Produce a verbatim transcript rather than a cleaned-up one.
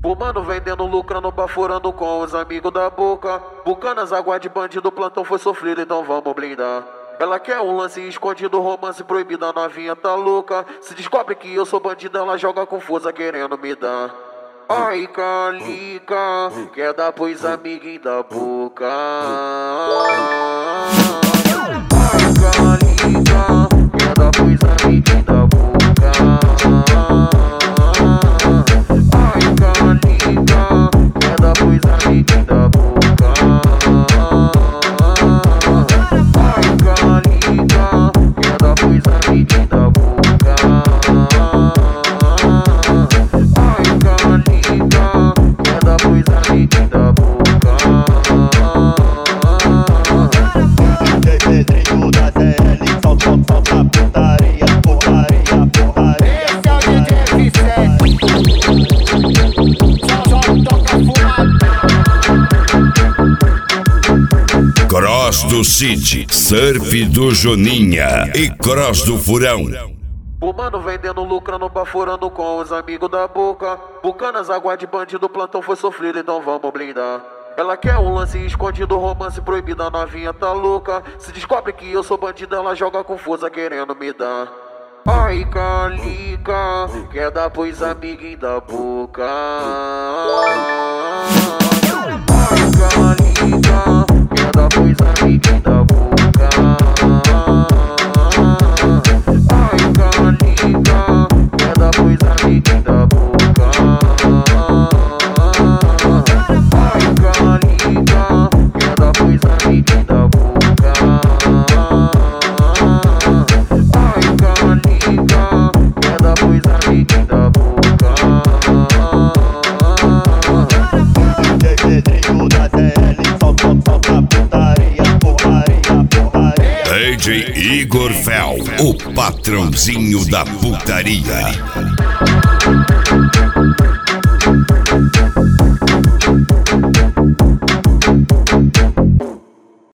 Fumando, vendendo, lucrando, baforando com os amigos da boca. Bucanas, água de bandido, plantão foi sofrido, então vamos blindar. Ela quer um lance escondido, romance proibido, a novinha tá louca. Se descobre que eu sou bandido, ela joga com força querendo me dar. Ai, calica, quer dar pros amiguinhos da boca. Ai, calica, quer dar pros amiguinhos da boca. Cross do City, surf do Joninha e cross do Furão. Fumando, vendendo, lucrando, baforando com os amigos da boca. Bucanas, água de bandido, plantão foi sofrido, então vamos blindar. Ela quer um lance escondido, romance proibido, a novinha tá louca. Se descobre que eu sou bandido, ela joga com força querendo me dar. Ai, calica, quer dar pros amiguinhos da boca. Ai, calica, quer dar pros amiguinhos da boca. Ai, calica, quer dar pros amiguinhos da boca. Ai, calica, quer dar pros amiguinhos da boca. Ai, calica, quer dar pros amiguinhos da boca. Pedrinho da Z L, solta, solta putaria, porraria, porraria. D J Igor Fel, o patrãozinho da putaria.